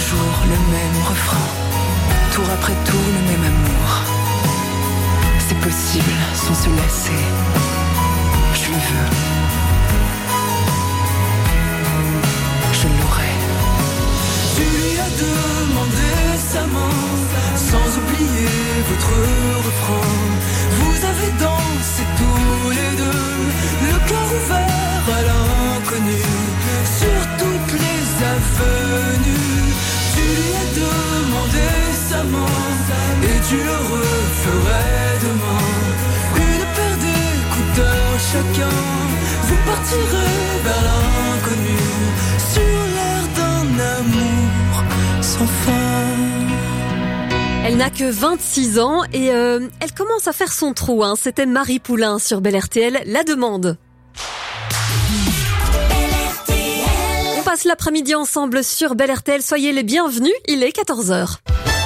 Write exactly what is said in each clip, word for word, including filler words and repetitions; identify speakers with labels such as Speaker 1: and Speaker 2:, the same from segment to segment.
Speaker 1: toujours le même refrain, tour après tour le même amour. C'est possible sans se lasser, je le veux, je l'aurai.
Speaker 2: Tu lui as demandé sa main, sans oublier votre refrain. Vous avez dansé tous les deux, le cœur ouvert à l'inconnu, sur toutes les avenues. Tu lui as demandé sa main, et tu le referais demain. Une paire d'écouteurs chacun, vous partirez vers l'inconnu, sur l'air d'un amour sans fin.
Speaker 3: Elle n'a que vingt-six ans et euh, elle commence à faire son trou. Hein. C'était Marie Poulain sur Bel R T L, La Demande. On passe l'après-midi ensemble sur Bel R T L. Soyez les bienvenus, il est quatorze heures.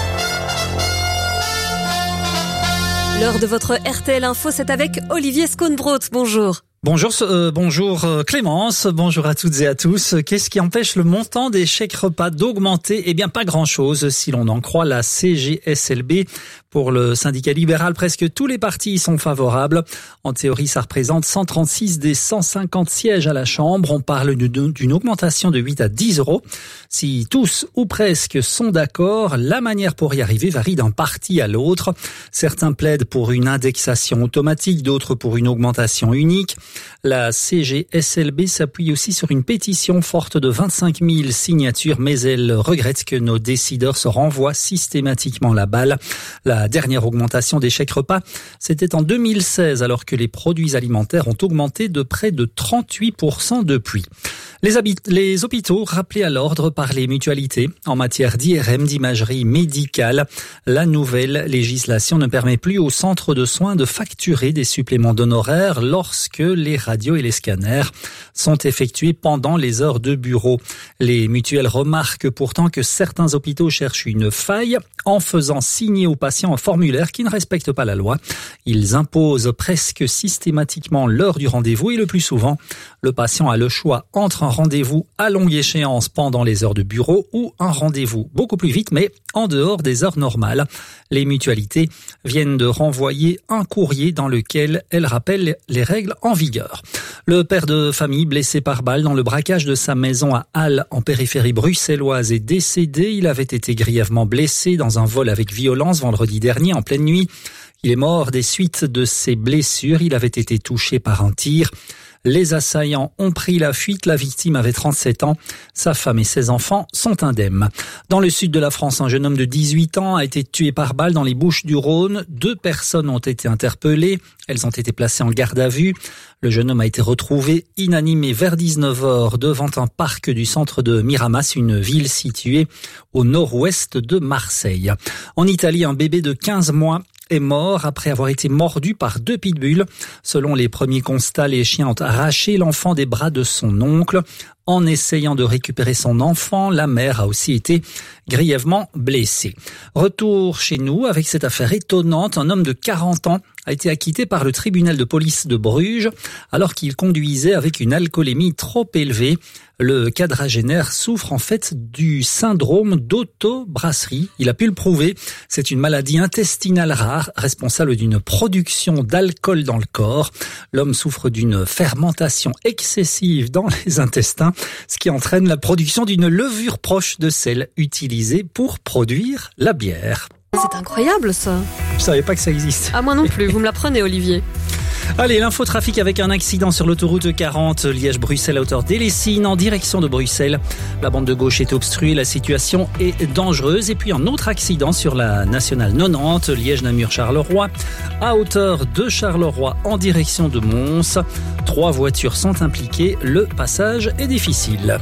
Speaker 3: L'heure de votre R T L Info, c'est avec Olivier Schoenbrot. Bonjour.
Speaker 4: Bonjour, euh, bonjour Clémence, bonjour à toutes et à tous. Qu'est-ce qui empêche le montant des chèques repas d'augmenter ? Eh bien, pas grand-chose, si l'on en croit la C G S L B. Pour le syndicat libéral, presque tous les partis y sont favorables. En théorie, ça représente cent trente-six des cent cinquante sièges à la Chambre. On parle d'une augmentation de huit à dix euros. Si tous ou presque sont d'accord, la manière pour y arriver varie d'un parti à l'autre. Certains plaident pour une indexation automatique, d'autres pour une augmentation unique. La C G S L B s'appuie aussi sur une pétition forte de vingt-cinq mille signatures, mais elle regrette que nos décideurs se renvoient systématiquement la balle. La dernière augmentation des chèques repas, c'était en deux mille seize, alors que les produits alimentaires ont augmenté de près de trente-huit pour cent depuis. Les, habit- les hôpitaux rappelés à l'ordre par les mutualités en matière d'I R M, d'imagerie médicale. La nouvelle législation ne permet plus aux centres de soins de facturer des suppléments d'honoraires lorsque les radios et les scanners sont effectués pendant les heures de bureau. Les mutuelles remarquent pourtant que certains hôpitaux cherchent une faille en faisant signer aux patients un formulaire qui ne respecte pas la loi. Ils imposent presque systématiquement l'heure du rendez-vous et le plus souvent, le patient a le choix entre un rendez-vous à longue échéance pendant les heures de bureau ou un rendez-vous beaucoup plus vite mais en dehors des heures normales. Les mutualités viennent de renvoyer un courrier dans lequel elles rappellent les règles en vigueur. Le père de famille blessé par balle dans le braquage de sa maison à Halle en périphérie bruxelloise est décédé. Il avait été grièvement blessé dans un vol avec violence vendredi dernier en pleine nuit. Il est mort des suites de ses blessures. Il avait été touché par un tir. Les assaillants ont pris la fuite. La victime avait trente-sept ans. Sa femme et ses enfants sont indemnes. Dans le sud de la France, un jeune homme de dix-huit ans a été tué par balle dans les Bouches-du-Rhône. Deux personnes ont été interpellées. Elles ont été placées en garde à vue. Le jeune homme a été retrouvé inanimé vers dix-neuf heures devant un parc du centre de Miramas, une ville située au nord-ouest de Marseille. En Italie, un bébé de quinze mois est mort après avoir été mordu par deux pitbulls. Selon les premiers constats, les chiens ont arraché l'enfant des bras de son oncle. En essayant de récupérer son enfant, la mère a aussi été grièvement blessée. Retour chez nous avec cette affaire étonnante. Un homme de quarante ans a été acquitté par le tribunal de police de Bruges alors qu'il conduisait avec une alcoolémie trop élevée. Le quadragénaire souffre en fait du syndrome d'auto-brasserie. Il a pu le prouver. C'est une maladie intestinale rare, responsable d'une production d'alcool dans le corps. L'homme souffre d'une fermentation excessive dans les intestins, ce qui entraîne la production d'une levure proche de celle utilisée pour produire la bière.
Speaker 3: C'est incroyable ça.
Speaker 4: Je savais pas que ça existe.
Speaker 3: Ah moi non plus, vous me l'apprenez Olivier.
Speaker 4: Allez, l'infotrafic avec un accident sur l'autoroute quarante, Liège-Bruxelles à hauteur d'Élessines en direction de Bruxelles. La bande de gauche est obstruée, la situation est dangereuse. Et puis un autre accident sur la nationale quatre-vingt-dix, Liège-Namur-Charleroi, à hauteur de Charleroi en direction de Mons. Trois voitures sont impliquées, le passage est difficile.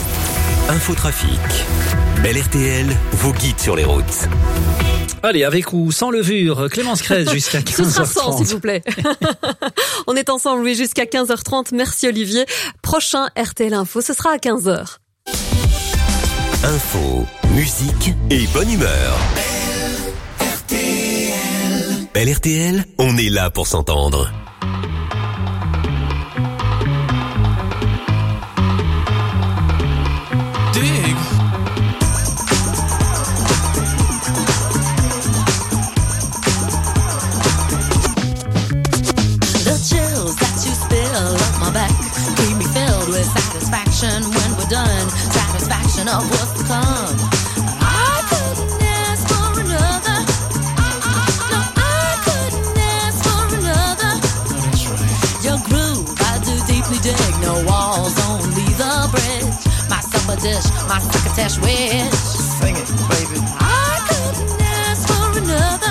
Speaker 5: Infotrafic. Bel R T L vous guide sur les routes.
Speaker 4: Allez, avec ou sans levure, Clémence Crèze jusqu'à quinze heures trente.
Speaker 3: Ce sera sans, s'il vous plaît. On est ensemble, oui, jusqu'à quinze heures trente. Merci Olivier. Prochain R T L Info, ce sera à quinze heures.
Speaker 5: Info, musique et bonne humeur. Bel R T L. Bel R T L, on est là pour s'entendre.
Speaker 6: Keep me filled with satisfaction when we're done. Satisfaction of what's to come. I couldn't ask for another. No, I couldn't ask for another. Your groove, I do deeply dig. No walls, only the bridge. My supper dish, my crocketesh wish.
Speaker 7: Sing it, baby.
Speaker 6: I couldn't ask for another.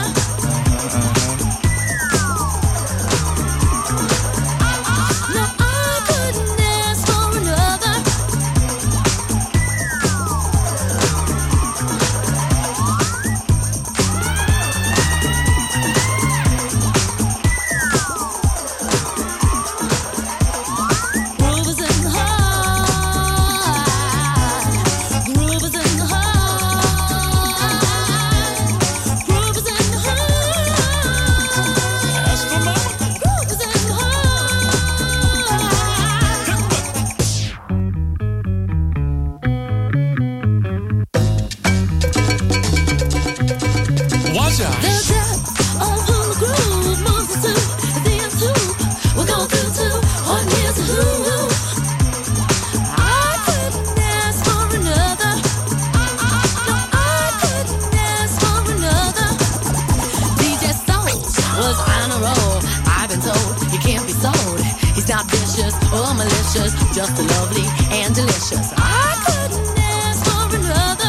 Speaker 6: Just lovely and delicious. I couldn't ask for another.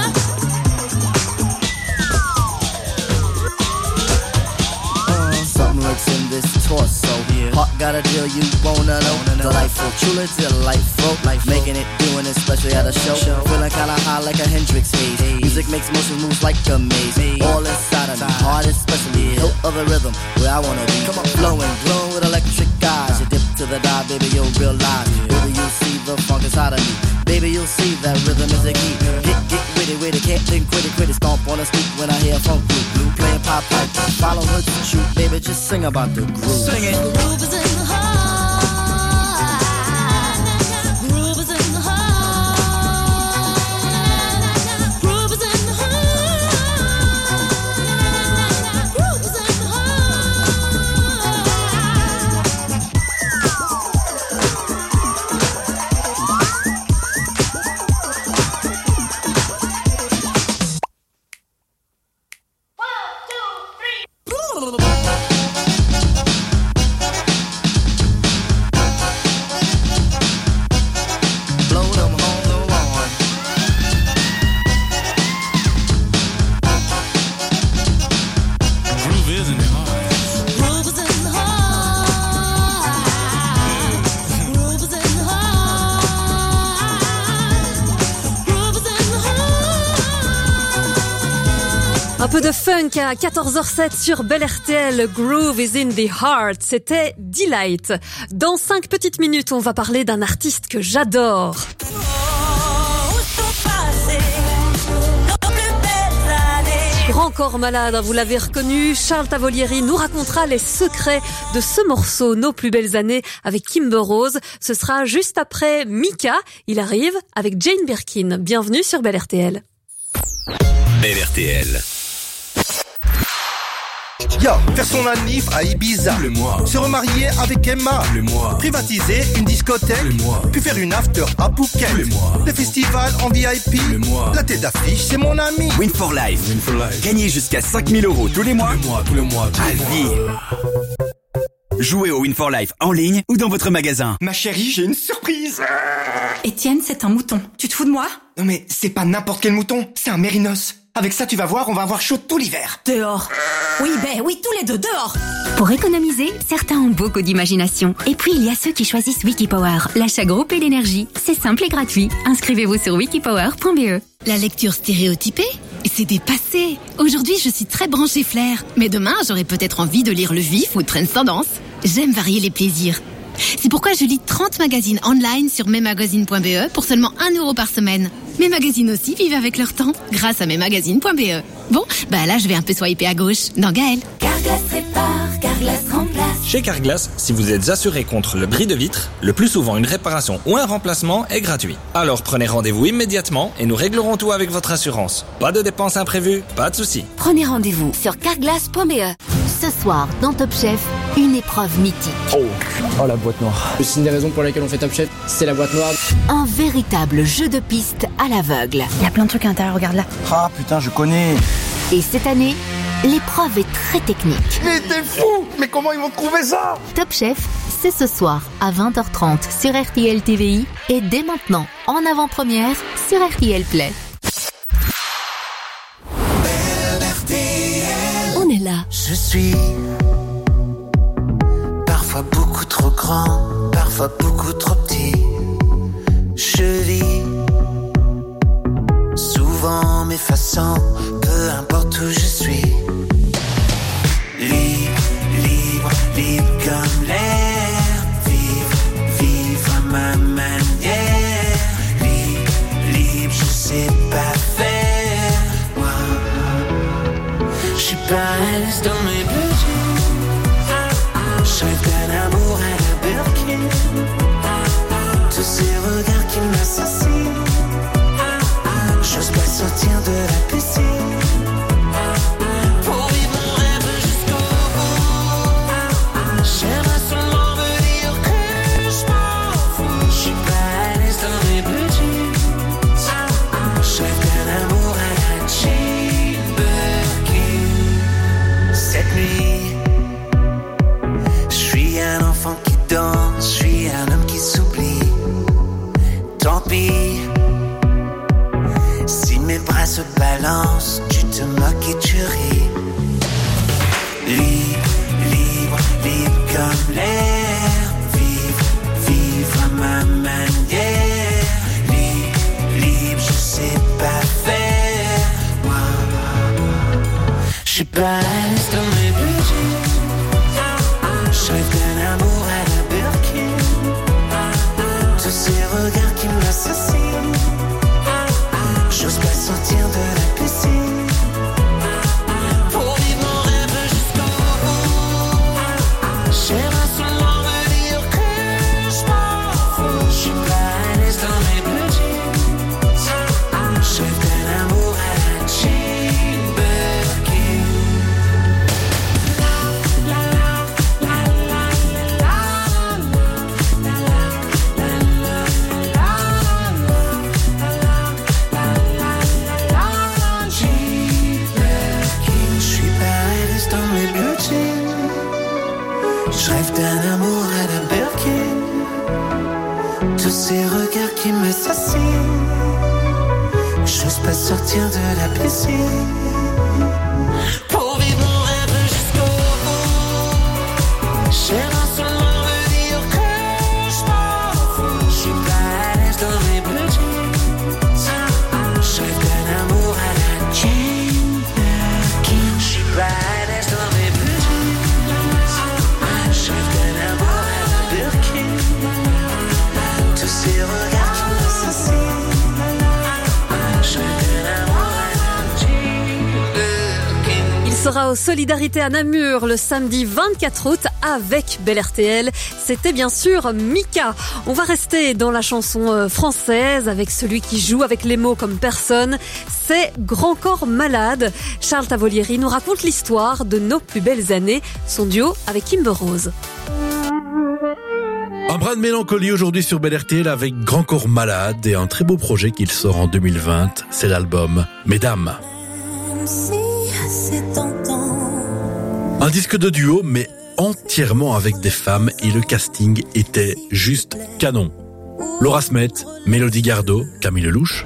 Speaker 7: Uh, something lurks in this torso. Yeah. Heart got a deal you wanna know. Wanna know. Delightful, truly delightful. Life making it, doing it, especially at a show. show. Feeling kinda high like a Hendrix haze. Hey. Music makes motion moves like a maze. Hey. All inside of me, heart especially. Yeah. No other rhythm where I wanna be. Come on, flowing, glowing with electric eyes. You dip to the dive, baby, you'll realize. Yeah. Baby, you'll see the funk inside of me. Baby, you'll see that rhythm is a key. Get, get witty, witty, can't think, quit it, quit it. Stomp on the street when I hear funk blue, blue playing pop pipe. Follow her to shoot, baby, just sing about the groove.
Speaker 6: Sing it. The groove is in the heart. Groove is in the heart. Groove is in the heart. Groove is in the heart.
Speaker 3: Un peu de funk à quatorze heures sept sur Bel R T L, Groove is in the Heart, c'était Delight. Dans cinq petites minutes, on va parler d'un artiste que j'adore. Grand corps malade, vous l'avez reconnu, Charles Tavolieri nous racontera les secrets de ce morceau, Nos plus belles années, avec Kimber Rose. Ce sera juste après Mika, il arrive avec Jane Birkin. Bienvenue sur Bel R T L.
Speaker 5: Bel R T L.
Speaker 8: Yo, faire son anniv à Ibiza, le mois. Se remarier avec Emma, le mois. Privatiser une discothèque, le mois. Puis faire une after à Phuket, le mois. Le festival en V I P, le mois. La tête d'affiche, c'est mon ami.
Speaker 9: Win for Life. Win for Life. Gagnez jusqu'à cinq mille euros tous les mois. Tous les mois, tous les mois, tous les mois. À vie. Jouez au Win for Life en ligne ou dans votre magasin.
Speaker 10: Ma chérie, j'ai une surprise.
Speaker 11: Étienne, c'est un mouton. Tu te fous de moi?
Speaker 10: Non mais c'est pas n'importe quel mouton, c'est un mérinos. Avec ça, tu vas voir, on va avoir chaud tout l'hiver.
Speaker 11: Dehors. Oui, ben oui, tous les deux, dehors.
Speaker 12: Pour économiser, certains ont beaucoup d'imagination. Et puis, il y a ceux qui choisissent Wikipower, l'achat groupé d'énergie. C'est simple et gratuit. Inscrivez-vous sur wikipower point b e.
Speaker 13: La lecture stéréotypée, c'est dépassé. Aujourd'hui, je suis très branchée flair. Mais demain, j'aurai peut-être envie de lire Le Vif ou Trends Tendance. J'aime varier les plaisirs. C'est pourquoi je lis trente magazines online sur mesmagazines point b e pour seulement un euro par semaine. Mes magazines aussi vivent avec leur temps grâce à mesmagazines point b e. Bon, bah là je vais un peu swiper à gauche dans Gaël.
Speaker 14: Carglass répare, Carglass remplace.
Speaker 15: Chez Carglass, si vous êtes assuré contre le bris de vitre, le plus souvent une réparation ou un remplacement est gratuit. Alors prenez rendez-vous immédiatement et nous réglerons tout avec votre assurance. Pas de dépenses imprévues, pas de soucis.
Speaker 12: Prenez rendez-vous sur carglass point b e. Ce soir, dans Top Chef, une épreuve mythique.
Speaker 16: Oh, oh la boîte noire. C'est une des raisons pour lesquelles on fait Top Chef, c'est la boîte noire.
Speaker 12: Un véritable jeu de piste à l'aveugle.
Speaker 11: Il y a plein de trucs à l'intérieur, regarde là.
Speaker 10: Ah putain, je connais.
Speaker 12: Et cette année, l'épreuve est très technique.
Speaker 10: Mais t'es fou! Mais comment ils vont trouver ça?
Speaker 12: Top Chef, c'est ce soir à vingt heures trente sur R T L T V I et dès maintenant en avant-première sur R T L Play. On est là.
Speaker 17: Je suis parfois beaucoup trop grand, parfois beaucoup trop petit. Je vis souvent m'effaçant, peu importe où je suis. Libre, libre, libre comme l'air. Vivre, vivre à ma manière. Libre, libre, je sais pas faire. Moi, je suis pas à l'aise dans mes bleus jeans. Je rêve d'un amour à la Birkin. Tous ces regards qui m'assassinent. J'ose pas sortir de la piscine. Pour vivre mon rêve jusqu'au bout. J'aimerais seulement me dire que je m'en fous. Je suis pas à l'aise dans mes bleus jeans. Je rêve d'un amour à la Jane Birkin. Cette nuit, je suis un enfant qui danse. Je suis un homme qui s'oublie. Tant pis. Si mes bras se balancent, tu te moques et tu ris. Libre, libre, libre comme l'air. Vivre, vivre à ma manière. Libre, libre, je sais pas faire. Moi, je suis pas à l'aise dans mes bleus jeans. Je rêve d'un amour à la Birkin. Tous ces regards qui m'assassinent. J'ose pas sortir de la piscine. Pour vivre mon rêve jusqu'au bout. J'aimerais seulement me dire que je m'en fous. Je suis pas à l'aise dans mes bleus jeans. Je rêve d'un amour à la Jane Birkin. Je rêve d'un amour à la Birkin. Tous ces regards qui m'assassinent. J'ose pas sortir de la piscine. Pour vivre mon rêve jusqu'au bout. J'aimerais seulement me dire que je m'en fous. Je suis pas à l'aise dans mes bleus jeans. Je rêve d'un amour à la Jane Birkin. Je suis pas à l'aise dans mes bleus jeans. Je rêve d'un amour à la Birkin. Tous ces regards qui m'assassinent. Je rêve d'un amour à la Jane Birkin.
Speaker 3: Il sera aux Solidarités à Namur le samedi vingt-quatre août avec Bel R T L. C'était bien sûr Mika. On va rester dans la chanson française avec celui qui joue avec les mots comme personne. C'est Grand Corps Malade. Charles Tavolieri nous raconte l'histoire de Nos plus belles années, son duo avec Kimber Rose.
Speaker 18: Un brin de mélancolie aujourd'hui sur Bel R T L avec Grand Corps Malade et un très beau projet qu'il sort en deux mille vingt. C'est l'album Mesdames. Un disque de duo, mais entièrement avec des femmes et le casting était juste canon. Laura Smet, Mélodie Gardot, Camille Lelouch.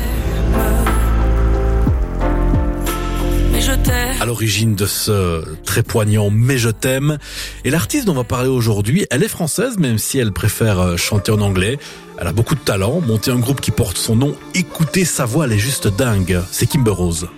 Speaker 18: À l'origine de ce très poignant Mais je t'aime. Et l'artiste dont on va parler aujourd'hui, elle est française, même si elle préfère chanter en anglais. Elle a beaucoup de talent, monter un groupe qui porte son nom. Écoutez sa voix, elle est juste dingue. C'est Kimber Rose.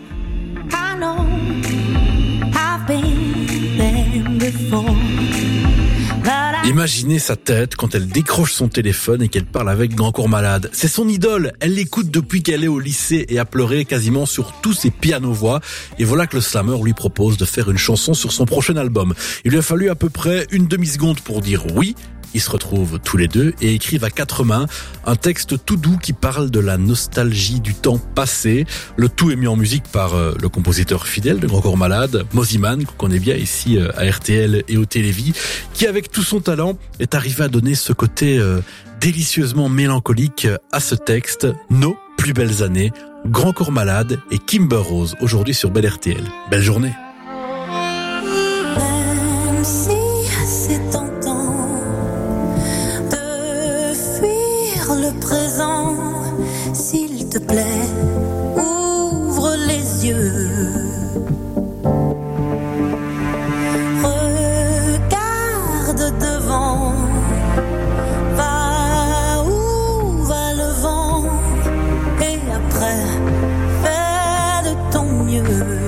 Speaker 18: Imaginez sa tête quand elle décroche son téléphone et qu'elle parle avec Grand Corps Malade. C'est son idole, elle l'écoute depuis qu'elle est au lycée et a pleuré quasiment sur tous ses pianos-voix. Et voilà que le slammer lui propose de faire une chanson sur son prochain album. Il lui a fallu à peu près une demi-seconde pour dire oui. Ils se retrouvent tous les deux et écrivent à quatre mains un texte tout doux qui parle de la nostalgie du temps passé. Le tout est mis en musique par euh, le compositeur fidèle de Grand Corps Malade, Mosiman, qu'on connaît bien ici euh, à R T L et au Télévis, qui avec tout son talent est arrivé à donner ce côté euh, délicieusement mélancolique à ce texte. Nos plus belles années, Grand Corps Malade et Kimber Rose, aujourd'hui sur Belle R T L. Belle journée.
Speaker 14: Même si c'est tentant de fuir le présent, s'il te plaît, ouvre les yeux. Regarde devant, va où va le vent, et après, fais de ton mieux.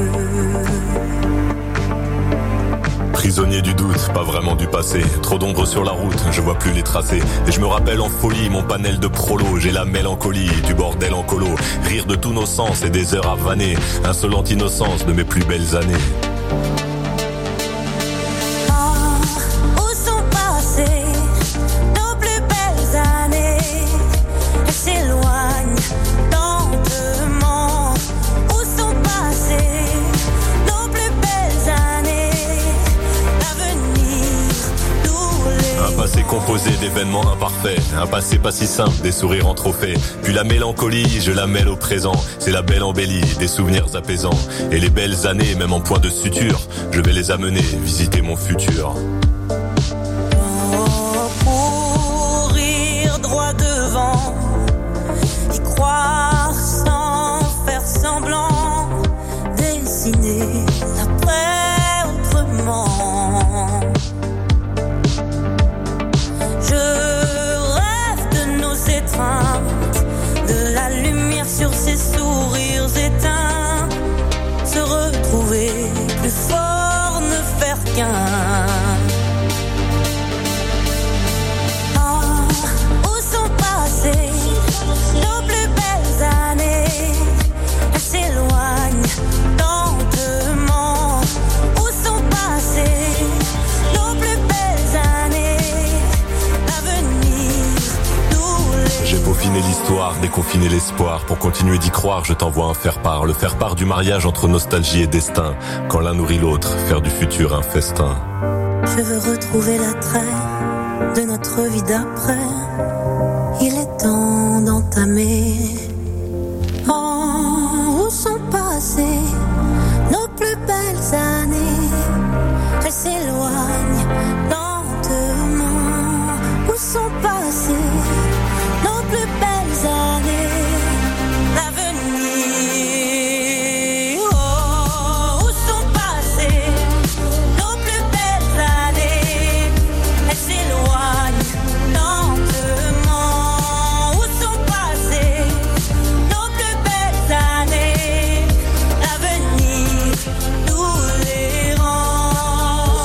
Speaker 19: Prisonnier du doute, pas vraiment du passé. Trop d'ombre sur la route, je vois plus les tracés. Et je me rappelle en folie mon panel de prolo. J'ai la mélancolie du bordel en colo. Rire de tous nos sens et des heures à vanner. Insolente innocence de mes plus belles années.
Speaker 14: Ah, où sont passées nos plus belles années? Elles s'éloignent lentement. Où sont passées nos plus belles années? L'avenir nous les...
Speaker 19: Un passé composé d'événements imparfaits. Un passé pas si simple, des sourires en trophée. Puis la mélancolie, je la mêle au présent. C'est la belle embellie, des souvenirs apaisants. Et les belles années, même en point de suture, je vais les amener visiter mon futur.
Speaker 14: Courir droit devant, y croire sans faire semblant, dessiner l'après autrement. Je rêve de nos étreintes, de la lumière sur ces sourires éteints, se retrouver plus fort, ne faire qu'un. Ah, où sont passées nos plus belles années? Elles s'éloignent lentement. Où sont passées nos plus belles années? L'avenir nous les...
Speaker 19: J'ai peaufiné l'histoire, déconfiné l'espoir. Pour continuer d'y croire, je t'envoie un faire-part. Le faire-part du mariage entre nostalgie et destin. Quand l'un nourrit l'autre, faire du futur un festin.
Speaker 14: Je veux retrouver l'attrait de notre vie d'après. Il est temps d'entamer. Oh, où sont passées nos plus belles années? Elles s'éloignent lentement. Où sont passées nos plus belles années? L'avenir. Oh, où sont passées nos plus belles années? Elles s'éloignent lentement. Où sont passées nos plus belles années? L'avenir nous les rend.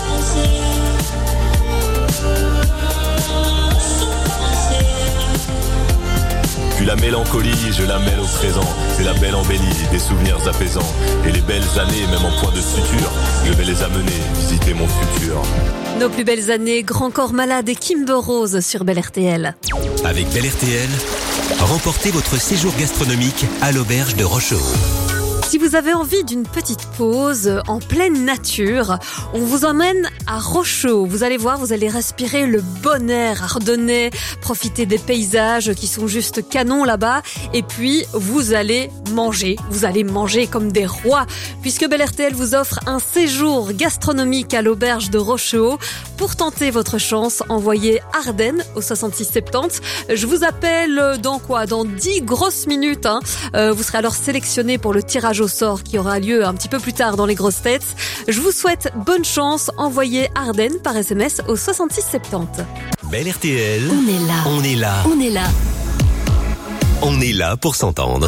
Speaker 19: Puis la mélancolie, je la mêle au présent. C'est la belle embellie, des souvenirs apaisants. Et les belles années, même en point de suture, je vais les amener visiter mon futur.
Speaker 3: Nos plus belles années, Grand Corps Malade et Kimber Rose sur Belle R T L.
Speaker 5: Avec Belle R T L, remportez votre séjour gastronomique à l'auberge de Rochehaut.
Speaker 3: Si vous avez envie d'une petite pause en pleine nature, on vous emmène à Rochehaut. Vous allez voir, vous allez respirer le bon air ardennais, profiter des paysages qui sont juste canons là-bas. Et puis, vous allez manger. Vous allez manger comme des rois, puisque Belle R T L vous offre un séjour gastronomique à l'auberge de Rochehaut. Pour tenter votre chance, envoyez Ardennes au soixante-six soixante-dix. Je vous appelle dans quoi? Dans dix grosses minutes. Hein. Euh, vous serez alors sélectionné pour le tirage au sort qui aura lieu un petit peu plus tard dans les grosses têtes. Je vous souhaite bonne chance. Envoyez Ardennes par S M S au soixante-six soixante-dix.
Speaker 5: Belle R T L.
Speaker 12: On est là.
Speaker 5: On est là.
Speaker 12: On est là.
Speaker 5: On est là pour s'entendre.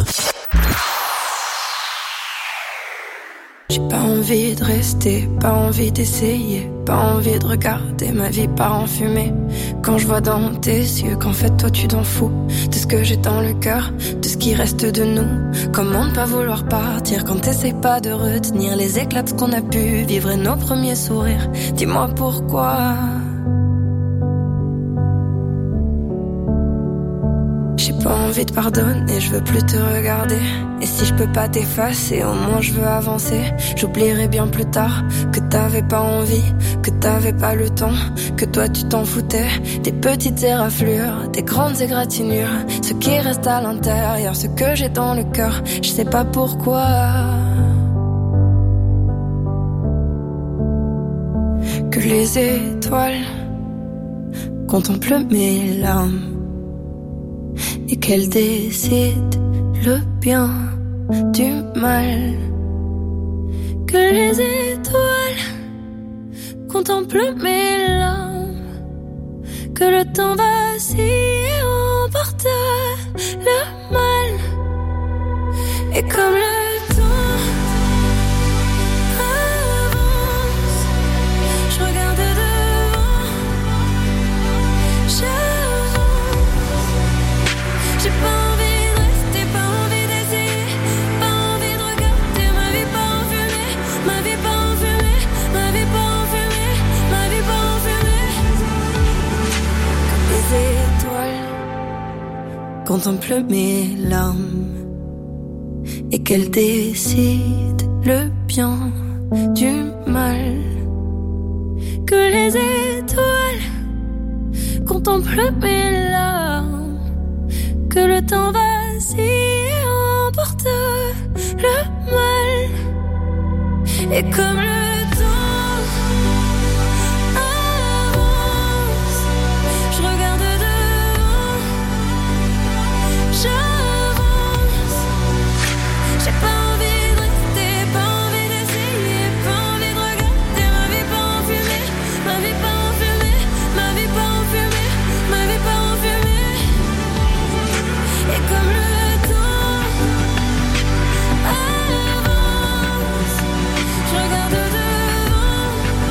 Speaker 20: J'ai pas envie de rester, pas envie d'essayer, pas envie de regarder ma vie part en fumée. Quand je vois dans tes yeux qu'en fait toi tu t'en fous de ce que j'ai dans le cœur, de ce qui reste de nous. Comment ne pas vouloir partir quand t'essaies pas de retenir les éclats de ce qu'on a pu vivre et nos premiers sourires. Dis-moi pourquoi pas envie de pardonner, je veux plus te regarder. Et si je peux pas t'effacer, au moins je veux avancer. J'oublierai bien plus tard que t'avais pas envie, que t'avais pas le temps, que toi tu t'en foutais. Des petites éraflures, des grandes égratignures, ce qui reste à l'intérieur, ce que j'ai dans le cœur, je sais pas pourquoi. Que les étoiles contemplent mes larmes et qu'elles décident le bien du mal. Que les étoiles contemplent mes larmes, que le temps vacille et emporte le mal. Et comme le temps avance, je regarde devant, j'avance. J'ai pas envie de rester, pas envie d'essayer, pas envie de regarder ma vie pas en fumée, ma vie pas en fumée, ma vie pas en fumée, ma vie pas en fumée. Comme les étoiles contemplent mes larmes et qu'elles décident le bien du mal. Que les étoiles contemplent mes larmes, que le temps vacille et emporte le mal. Et comme le temps avance, je regarde devant, j'avance. J'ai pas envie de rester, pas envie d'essayer, pas envie de regarder ma vie pas en fumée, ma vie pas en fumée, ma vie pas en fumée, ma vie pas en fumée. Et comme le temps avance, je regarde devant,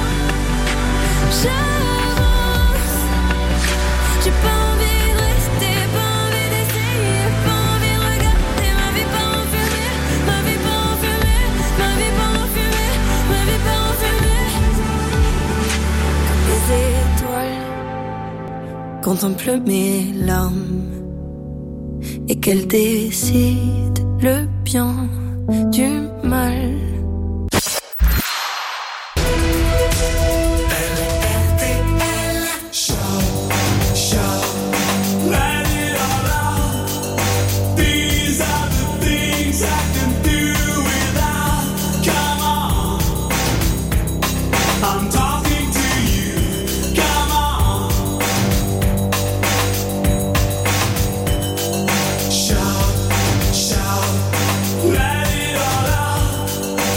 Speaker 20: j'avance. J'ai pas envie de rester, pas envie d'essayer, pas envie de regarder ma vie pas en fumée, ma vie pas en fumée, ma vie pas en fumée, ma vie pas en fumée. Comme les étoiles contemplent mes larmes et qu'elles décident le bien du mal.
Speaker 17: These are the things I can do without. Come on, I'm talking to you. Come on, shout, shout, let it all out.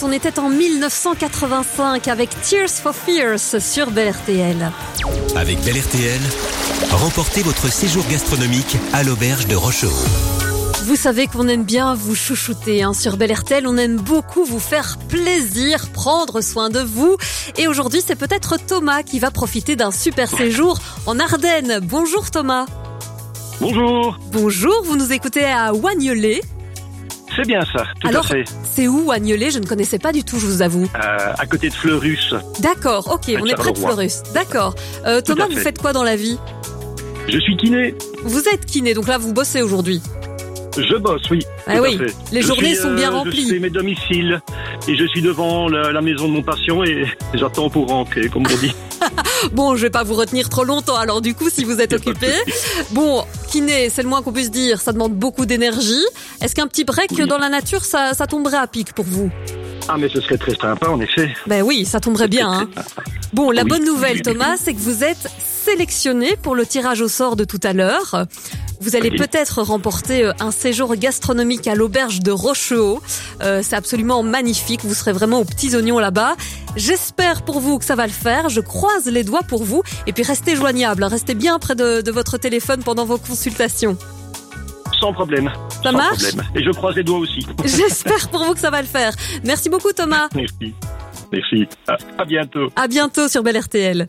Speaker 3: on était en dix-neuf cent quatre-vingt-cinq avec Tears for Fears sur Bel R T L.
Speaker 5: Avec Bel R T L, remportez votre séjour gastronomique à l'auberge de Rochehaut.
Speaker 3: Vous savez qu'on aime bien vous chouchouter hein, sur Bel R T L, on aime beaucoup vous faire plaisir, prendre soin de vous. Et aujourd'hui, c'est peut-être Thomas qui va profiter d'un super séjour en Ardennes. Bonjour Thomas.
Speaker 21: Bonjour.
Speaker 3: Bonjour, vous nous écoutez à Wagnolet.
Speaker 21: C'est bien ça, tout
Speaker 3: Alors,
Speaker 21: à fait.
Speaker 3: C'est où Wagnolet? Je ne connaissais pas du tout, je vous avoue.
Speaker 21: Euh, à côté de Fleurus.
Speaker 3: D'accord, ok,
Speaker 21: À
Speaker 3: on est près de
Speaker 21: Charleroi.
Speaker 3: Fleurus. D'accord. Euh,
Speaker 21: Tout
Speaker 3: Thomas,
Speaker 21: à fait.
Speaker 3: vous faites quoi dans la vie?
Speaker 21: Je suis kiné.
Speaker 3: Vous êtes kiné, donc là vous bossez aujourd'hui.
Speaker 21: Je bosse, oui.
Speaker 3: Ah
Speaker 21: tout à
Speaker 3: oui,
Speaker 21: fait.
Speaker 3: les
Speaker 21: Je
Speaker 3: journées
Speaker 21: suis,
Speaker 3: sont bien
Speaker 21: euh,
Speaker 3: remplies.
Speaker 21: Je fais mes domiciles et je suis devant la, la maison de mon patient et j'attends pour rentrer, comme on dit.
Speaker 3: Bon, je vais pas vous retenir trop longtemps, alors du coup, si vous êtes occupé. Bon, kiné, c'est le moins qu'on puisse dire, ça demande beaucoup d'énergie. Est-ce qu'un petit break
Speaker 21: Oui.
Speaker 3: dans la nature, ça, ça tomberait à pic pour vous?
Speaker 21: Ah, mais ce serait très sympa, en effet.
Speaker 3: Ben oui, ça tomberait bien. Hein. Bon, la
Speaker 21: Oui.
Speaker 3: bonne nouvelle, Thomas, c'est que vous êtes sélectionné pour le tirage au sort de tout à l'heure. Vous allez
Speaker 21: Oui.
Speaker 3: peut-être remporter euh, un séjour gastronomique à l'auberge de Rochehaut. Euh, c'est absolument magnifique. Vous serez vraiment aux petits oignons là-bas. J'espère pour vous que ça va le faire. Je croise les doigts pour vous. Et puis restez joignable. Restez bien près de, de votre téléphone pendant vos consultations.
Speaker 21: Sans problème.
Speaker 3: Ça
Speaker 21: Sans
Speaker 3: marche
Speaker 21: problème. Et je croise les doigts aussi.
Speaker 3: J'espère pour vous que ça va le faire. Merci beaucoup, Thomas.
Speaker 21: Merci. Merci. À, à bientôt.
Speaker 3: À bientôt sur Bel R T L.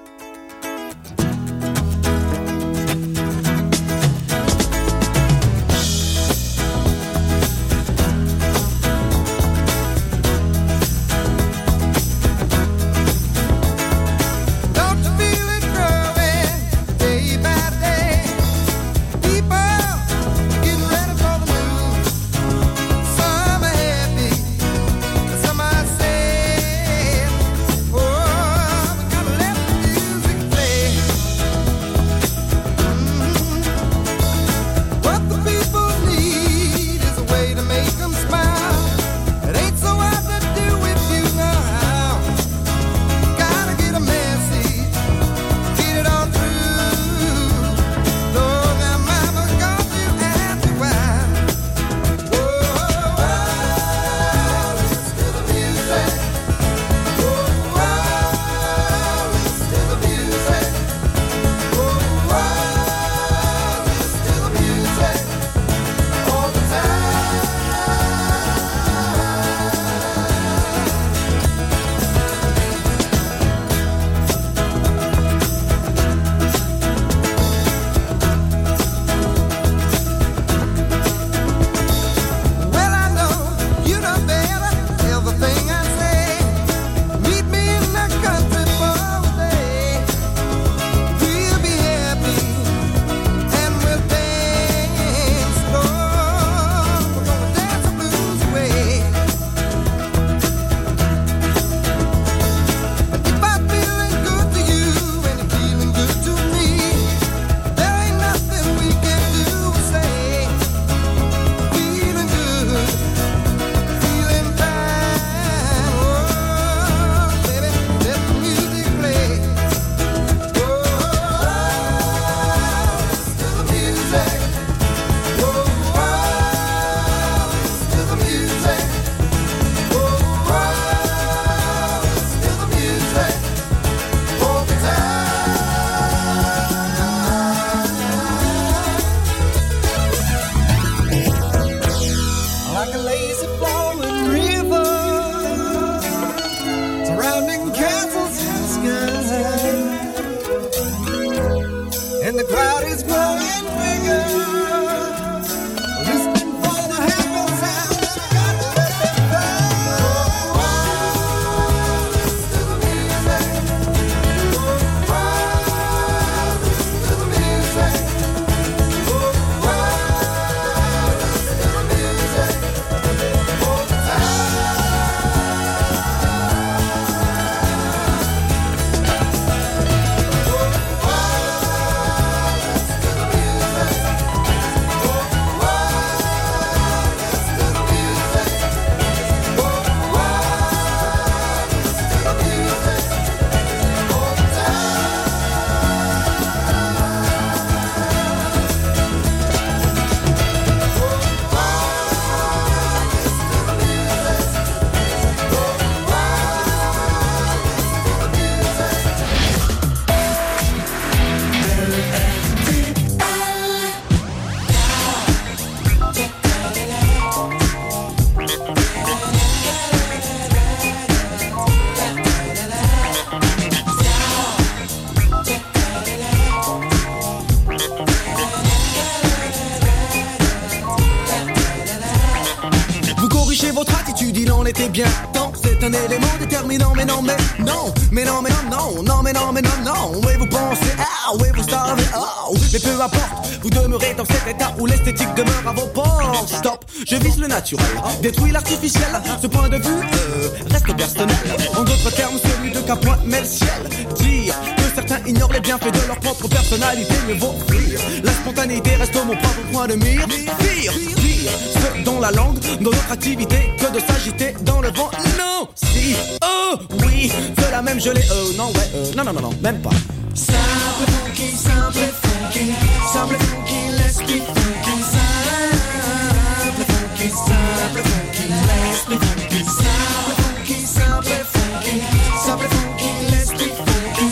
Speaker 2: Don't you feel it growing day by day? People getting ready for the move. Some are happy, some are sad. Oh, we gotta let the music play. Mhm. What the people need is a way to make them smile. It ain't so hard to do if you know how. Gotta get a message, get it all through. Long our mama got you and you out. Whoa, whoa, listen to the music. Whoa, whoa, listen to the music. Whoa, whoa, listen to the music all the time. Well, I know you know better everything I say. Meet me in the country for a day. We'll be happy and we'll dance slow. We're gonna dance the blues away. If I'm feeling good to you and you're feeling good to me, there ain't nothing we can do or say. Feeling good, feeling fine. Oh, baby, let the music play. Oh, listen to the music. Oh, listen to the music. Oh, listen to the music all the time. Like a lazy flowing river, surrounding castles in the sky, and the cloud is growing bigger. Listening for the happy sound, got to let it flow. Listen to the music. Listen to the music. All the time.
Speaker 1: en était bien temps. C'est un élément déterminant, mais non, mais non, mais non, mais non, non, non, mais non, mais non, non. Oui, vous pensez, ah, oui, vous savez, oh, mais peu importe, vous demeurez dans cet état où l'esthétique demeure à vos portes. Stop, je vise le naturel, détruis l'artificiel. Ce point de vue euh, reste personnel. En d'autres termes, celui de Capoin met le ciel. Dire que certains ignorent les bienfaits de leur propre personnalité, mieux vaut rire. La spontanéité reste mon propre point de mire. Pire, pire, ce dont la langue, dans notre activité, que de s'agiter dans le vent. Non, si, oh, oui, de la même gelée. Euh, non, ouais, euh, non, non, non, non, même pas.
Speaker 17: Simple funky, simple funky, simple funky, let's be funky. Simple funky, simple funky, let's be funky. Simple funky, simple funky, simple funky, let's be funky.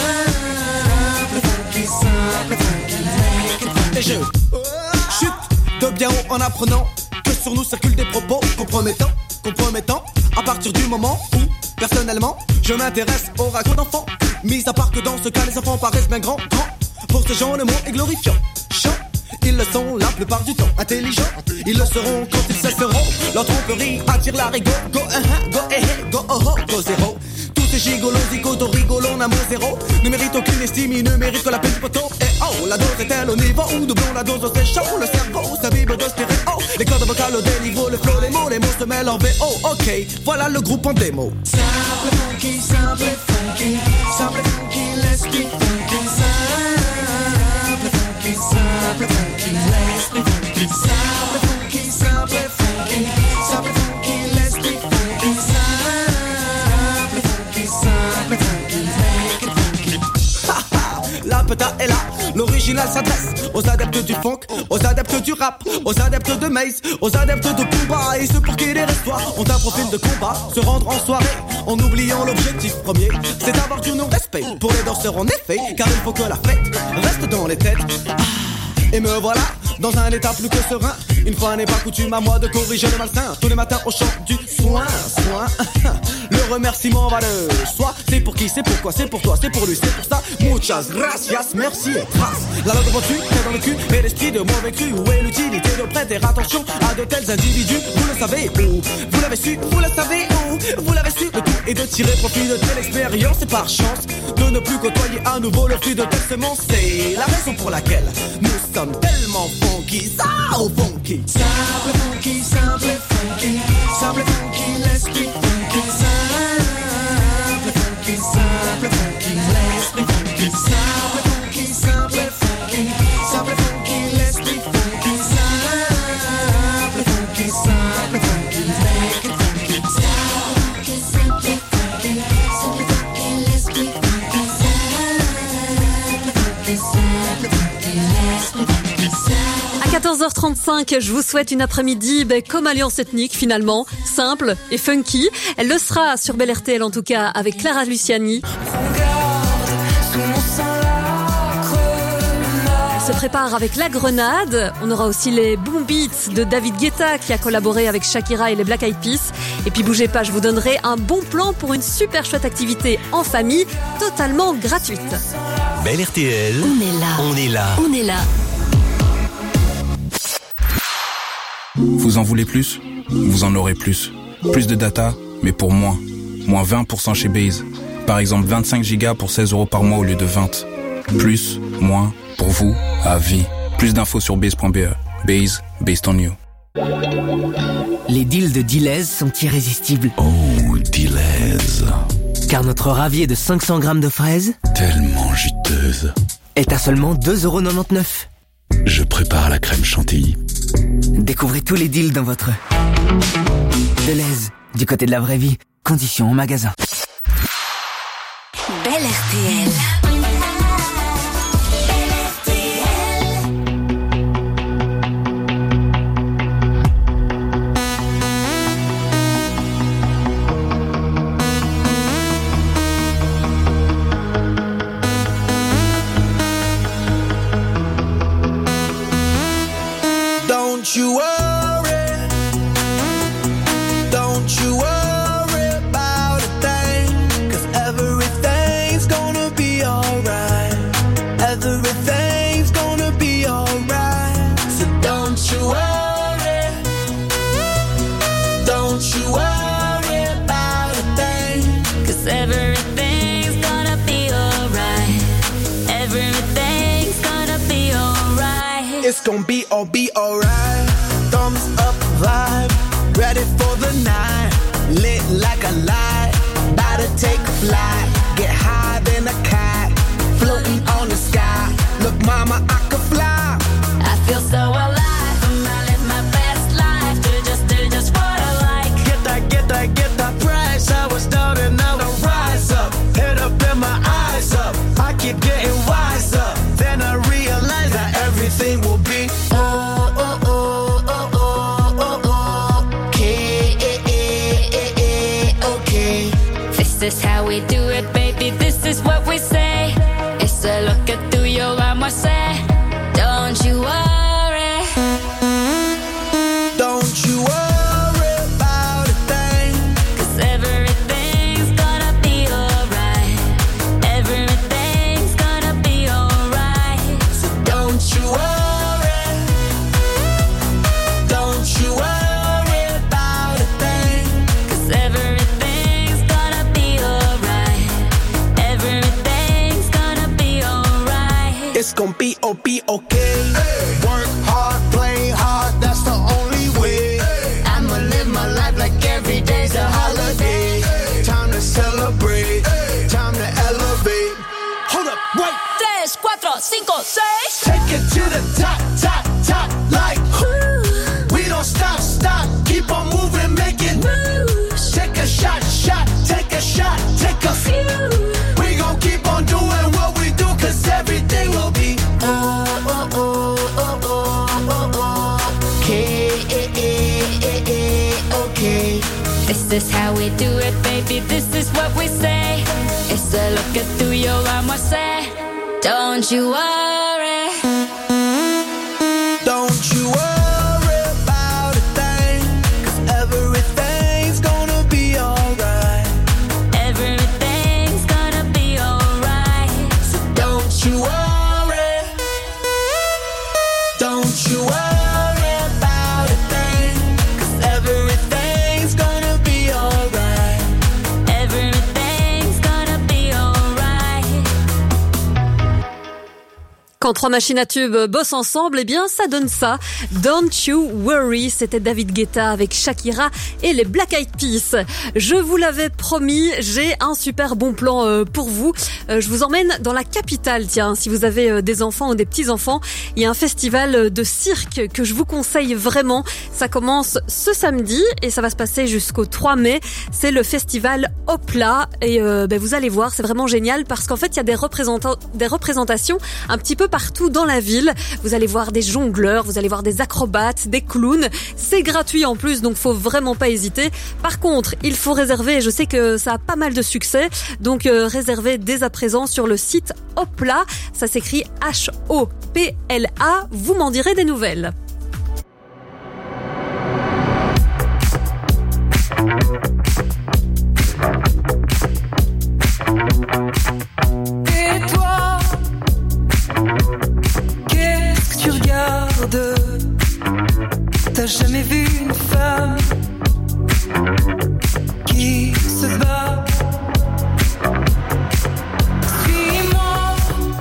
Speaker 17: Simple funky, simple funky, make it funky.
Speaker 1: Et je chute de bien haut en apprenant que sur nous circulent des propos compromettants, compromettants. À partir du moment où, personnellement, je m'intéresse aux ragots d'enfants. Mis à part que dans ce cas, les enfants paraissent bien grands, grands. Pour ces gens, le mot est glorifiant. Chant, ils le sont la plupart du temps. Intelligents, ils le seront quand ils cesseront. Leur tromperie attire la rigo. Go, uh, uh, go, eh, eh, go, oh, oh, go, zéro. Tous ces gigolos, zigotos, rigolos, n'amour zéro. Ne méritent aucune estime, ils ne méritent que la peine du poteau. Et oh, la dose est-elle au niveau où doublons la dose, c'est chaud. Le cerveau, sa vibre de stéréo. Les cordes vocales au déniveau, le flow, les mots, les mots se mêlent en V O. Ok, voilà le groupe en démo.
Speaker 17: Simple funky, simple funky, simple funky, let's be funky. Simple funky, simple funky, let's be funky. Simple funky, simple funky, simple funky, let's be funky. Simple funky, simple funky, make it funky.
Speaker 1: Ha ha, la peta est là. L'original s'adresse aux adeptes du funk, aux adeptes du rap, aux adeptes de Maze, aux adeptes de Booba et ceux pour qui les restoirs ont un profil de combat. Se rendre en soirée en oubliant l'objectif premier, c'est d'avoir du non-respect pour les danseurs en effet, car il faut que la fête reste dans les têtes. Ah, et me voilà dans un état plus que serein. Une fois n'est pas coutume à moi de corriger le malsain. Tous les matins au chant du soin, soin. Le remerciement va de soi. C'est pour qui, c'est pourquoi, c'est pour toi, c'est pour lui, c'est pour ça. Muchas gracias, merci et trace. La langue reçue, est dans le cul, et l'esprit de mauvais cru. Où est l'utilité de prêter attention à de tels individus? Vous le savez où? Vous l'avez su, vous le savez où? Vous l'avez su, le tout est de tirer profit de telle expérience. Et par chance, de ne plus côtoyer à nouveau le fruit de telle semence. C'est la raison pour laquelle nous sommes tellement funky, ça au funky.
Speaker 17: Simple funky, simple funky, simple funky, let's be funky. Simple funky, simple funky, let's be funky. Simple funky, simple funky, simple funky, let's be funky. Simple funky, simple funky, make it funky. Simple funky, simple funky, simple funky, let's be funky. Simple funky, simple funky, let's be funky.
Speaker 3: À quatorze heures trente-cinq, je vous souhaite une après-midi ben, comme Alliance Ethnique finalement, simple et funky. Elle le sera sur Bel R T L en tout cas avec Clara Luciani. Elle se prépare avec La Grenade. On aura aussi les Boom Beats de David Guetta qui a collaboré avec Shakira et les Black Eyed Peas. Et puis bougez pas, je vous donnerai un bon plan pour une super chouette activité en famille, totalement gratuite.
Speaker 5: Bel R T L,
Speaker 12: On est là.
Speaker 5: on est là.
Speaker 12: On est là.
Speaker 22: Vous en voulez plus? Vous en aurez plus. Plus de data, mais pour moins. Moins vingt pour cent chez Base. Par exemple, vingt-cinq gigas pour seize euros par mois au lieu de vingt. Plus, moins, pour vous, à vie. Plus d'infos sur base point b e. Base, based on you.
Speaker 23: Les deals de Deleuze sont irrésistibles.
Speaker 18: Oh, Deleuze.
Speaker 23: Car notre ravier de cinq cents grammes de fraises,
Speaker 18: Tellement juteuse.
Speaker 23: est à seulement deux euros quatre-vingt-dix-neuf.
Speaker 18: Je prépare la crème chantilly.
Speaker 23: Découvrez tous les deals dans votre Deleuze, du côté de la vraie vie. Conditions en magasin.
Speaker 12: Bel R T L.
Speaker 17: Don't you worry, don't you worry about a thing, 'cause everything's gonna be alright, everything's gonna be alright, so don't you worry, don't you worry.
Speaker 1: It's gonna be all be alright. Thumbs up vibe, ready for the night. Lit like a light, about to take flight. Get higher than a cat, floating on the sky. Look, mama, I could fly.
Speaker 14: I feel so alive, I'm gonna live my best life. Do just, do just what I like.
Speaker 1: Get that, get that, get that price. I was down and now I rise up. Head up and my eyes up. I keep getting wiser. Then I realize that everything will be oh, oh, oh, oh, oh, oh, okay, okay.
Speaker 14: This is how we do it, baby, this is what we say. It's a look at through your eyes, I say. Don't you worry.
Speaker 1: Don't you worry about a thing.
Speaker 14: Cause everything's gonna be alright. Everything's gonna be alright.
Speaker 1: So don't you worry. Don't you worry about a thing.
Speaker 14: Cause everything's gonna be alright. Everything's gonna be alright.
Speaker 1: It's gonna be, oh, be okay. Hey. Work hard, play hard, that's the only way. Hey. I'ma live my life like every day's a holiday. Hey. Time to celebrate, hey. Time to elevate. Hold up, wait.
Speaker 14: Tres, cuatro, cinco, seis.
Speaker 1: Take it to the top, top, top, like ooh. We don't stop, stop, keep on moving, making moves. Take a shot, shot, take a shot, take a few. We gon' keep on doing what we do, cause everything will be oh, oh, oh, oh, oh, oh, oh. Okay, okay.
Speaker 14: This is how we do it, baby, this is what we say. It's a look at through your eyes, I say. Don't you worry.
Speaker 1: Don't you worry about a thing. Cause everything's gonna be alright.
Speaker 14: Everything's gonna be alright.
Speaker 1: So don't you worry. Don't you worry about a thing. Cause everything's gonna be alright.
Speaker 14: Everything's gonna be alright.
Speaker 3: Quand trois machines à tubes bossent ensemble, eh bien, ça donne ça. Don't you worry, c'était David Guetta avec Shakira et les Black Eyed Peas. Je vous l'avais promis, j'ai un super bon plan euh, pour vous. Euh, je vous emmène dans la capitale, tiens, si vous avez euh, des enfants ou des petits-enfants. Il y a un festival de cirque que je vous conseille vraiment. Ça commence ce samedi et ça va se passer jusqu'au trois mai. C'est le festival Hopla et euh, ben, vous allez voir, c'est vraiment génial parce qu'en fait, il y a des, représentants, des représentations un petit peu partout dans la ville. Vous allez voir des jongleurs, vous allez voir des acrobates, des clowns. C'est gratuit en plus, donc faut vraiment pas hésiter. Par contre, il faut réserver, je sais que ça a pas mal de succès, donc euh, réservez dès à présent sur le site Hopla. Ça s'écrit H O P L A. Vous m'en direz des nouvelles.
Speaker 2: Et toi, qu'est-ce que tu regardes? T'as jamais vu une femme qui se bat? Suis-moi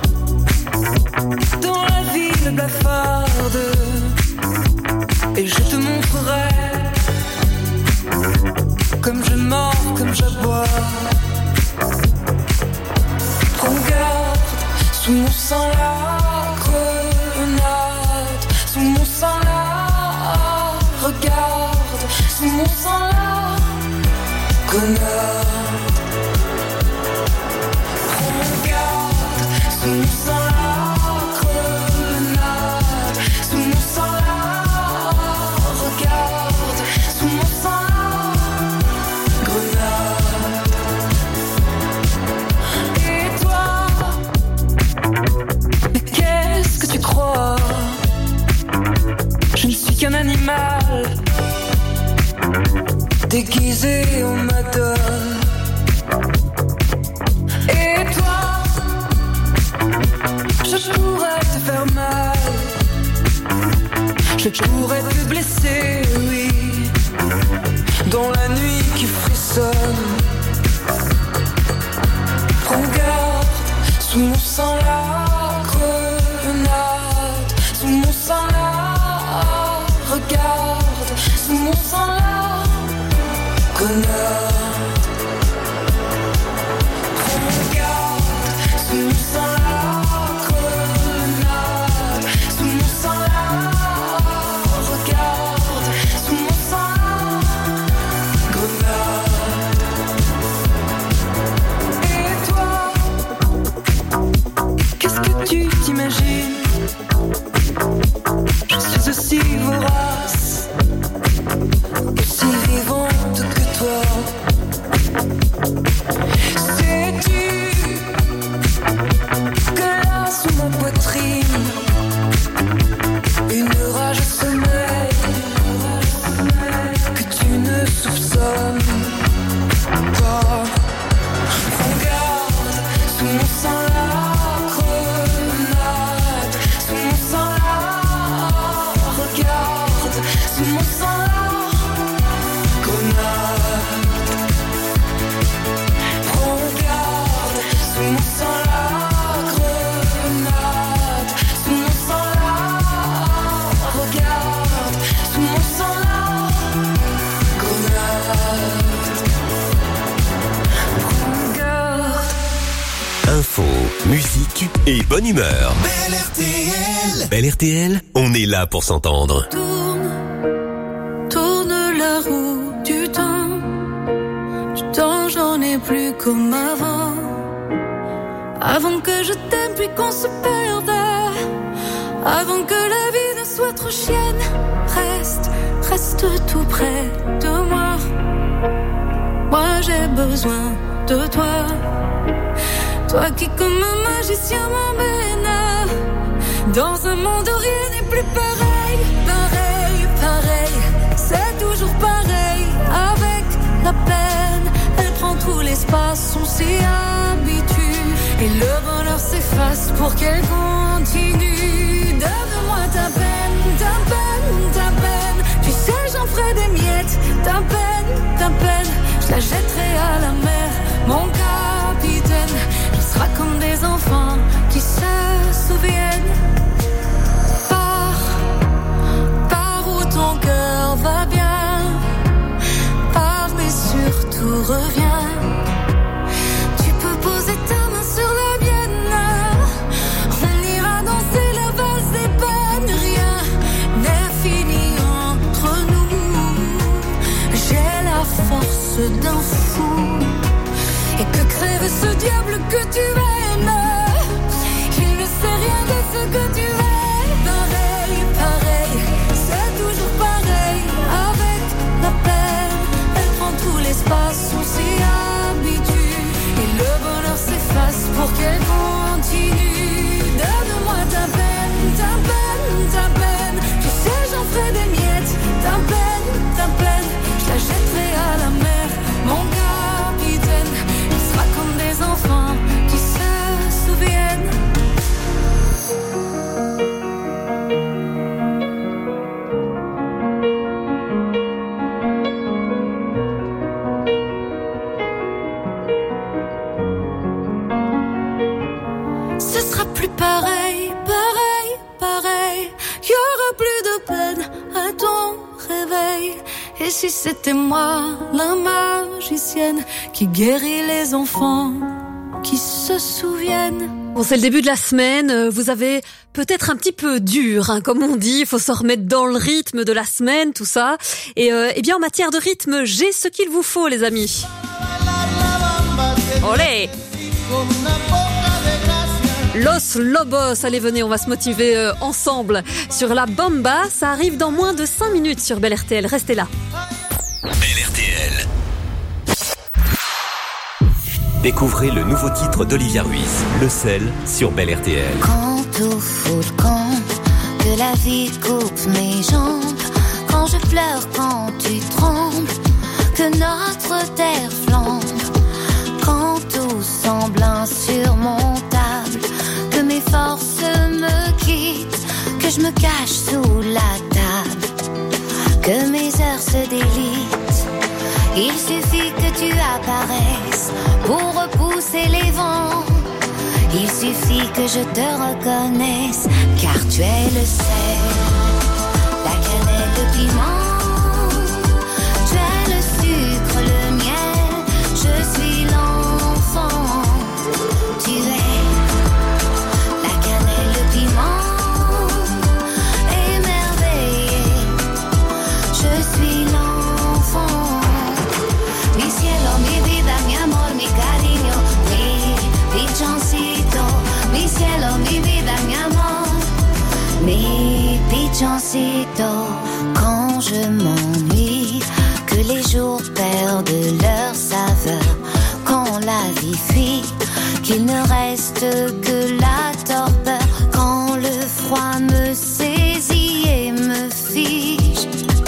Speaker 2: dans la ville blafarde et je te montrerai comme je mords, comme j'aboie. Regarde, sous mon sang la grenade, sous mon sang la, regarde, sous mon sang la grenade. Regarde, sous mon sang la grenade, sous mon sang la, regarde, sous mon sang la grenade. Et toi, mais qu'est-ce que tu crois? Je ne suis qu'un animal déguisé en madone. Et toi, je pourrais te faire mal, je pourrais te blesser, oui, dans la nuit qui frissonne. Regarde, sous mon sang la grenade, sous mon sang
Speaker 20: regarde sous mon sang la grenade. Regarde sous mon sang la grenade. Sous mon sang la regarde sous mon sang la grenade. Et toi, qu'est-ce que tu t'imagines? Je suis aussi vorace, aussi vivante que toi. Sais-tu que là sous ma poitrine, une rage sommeille que tu ne soupçonnes pas. Regarde sous mon sang la grenade, sous mon sang la regarde, sous mon sang la grenade. Regarde sous mon sang la grenade, sous mon sang la regarde, sous mon sang la grenade.
Speaker 5: Info, musique et bonne humeur.
Speaker 2: Belle R T L.
Speaker 5: Belle R T L, on est là pour s'entendre.
Speaker 20: Tourne, tourne la roue du temps. Du temps, j'en ai plus comme avant. Avant que je t'aime, puis qu'on se perde. Avant que la vie ne soit trop chienne. Reste, reste tout près de moi. Moi, j'ai besoin de toi. Toi qui comme un magicien m'emmène dans un monde où rien n'est plus pareil. Pareil, pareil, c'est toujours pareil. Avec la peine, elle prend tout l'espace. On s'y habitue et le bonheur s'efface pour qu'elle continue. Donne-moi ta peine, ta peine, ta peine. Tu sais j'en ferai des miettes. Ta peine, ta peine, je la jetterai à la mer. Mon capitaine, on sera comme des enfants qui se souviennent. Pars, pars où ton cœur va bien. Pars mais surtout reviens. Tu peux poser ta main sur la mienne. On ira danser la valse des peines. Rien n'est fini entre nous. J'ai la force d'un fou. Et que crève ce diable que tu aimes. Il ne sait rien de ce que tu es. Pareil, pareil, c'est toujours pareil. Avec la peine, elle prend tout l'espace. On s'y habitue et le bonheur s'efface pour qu'elle continue. Donne-moi ta peine, ta peine, ta peine. Tu sais j'en ferai des miettes. Ta peine, ta peine, je la jetterai à la mer. Mon capitaine, comme des enfants qui se souviennent. Ce sera plus pareil, pareil, pareil. Y aura plus de peine à ton réveil. Et si c'était moi, la magicienne, qui guérit les enfants, qui se souviennent.
Speaker 3: Bon, c'est le début de la semaine, vous avez peut-être un petit peu dur, hein, comme on dit, il faut se remettre dans le rythme de la semaine, tout ça. Et euh, eh bien en matière de rythme, j'ai ce qu'il vous faut les amis. Olé! Los Lobos, allez venez, on va se motiver euh, ensemble sur la Bamba. Ça arrive dans moins de cinq minutes sur Belle R T L, restez là.
Speaker 5: Belle R T L. Découvrez le nouveau titre d'Olivia Ruiz, Le sel, sur Belle R T L.
Speaker 4: Quand tout fout le camp, que la vie coupe mes jambes, quand je pleure, quand tu trembles, que notre terre flambe, quand tout semble insurmontable, que mes forces me quittent, que je me cache sous la table, que mes heures se délitent. Il suffit que tu apparaisses pour repousser les vents. Il suffit que je te reconnaisse, car tu es le sel, la cannelle de piment. Tu es le sucre, le miel. Je suis l'enfant. Tu es la cannelle, le piment. Émerveillé. Je suis l'enfant. Mi cielo, mi vida, mi amor, mi cariño, mi pichoncito. Mi cielo, mi vida, mi amor, mi pichoncito. Quand je m'ennuie, que les jours perdent leur saveur, quand la vie fuit, qu'il ne reste que la torpeur, quand le froid me saisit et me fiche.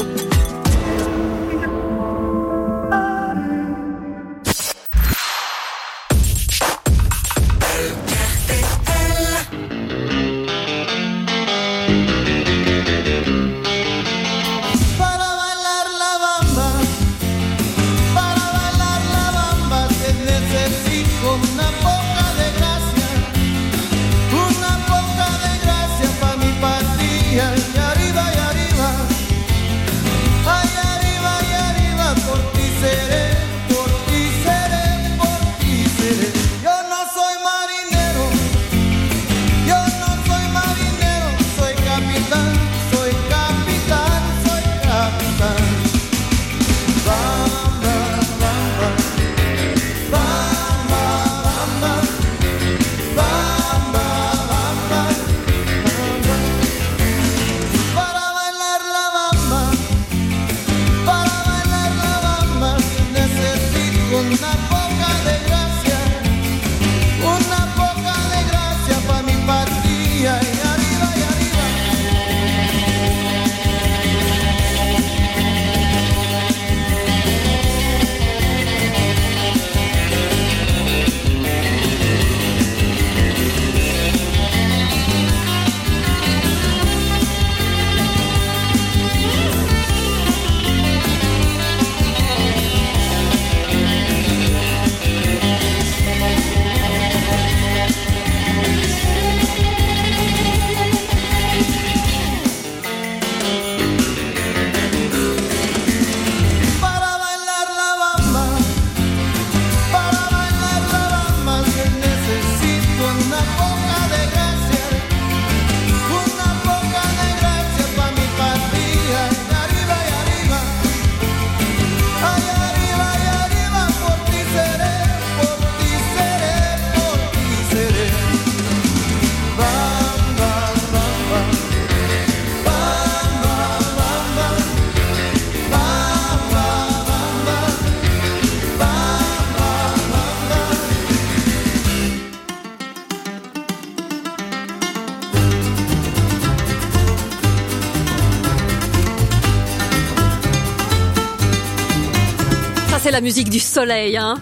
Speaker 3: C'est la musique du soleil, hein.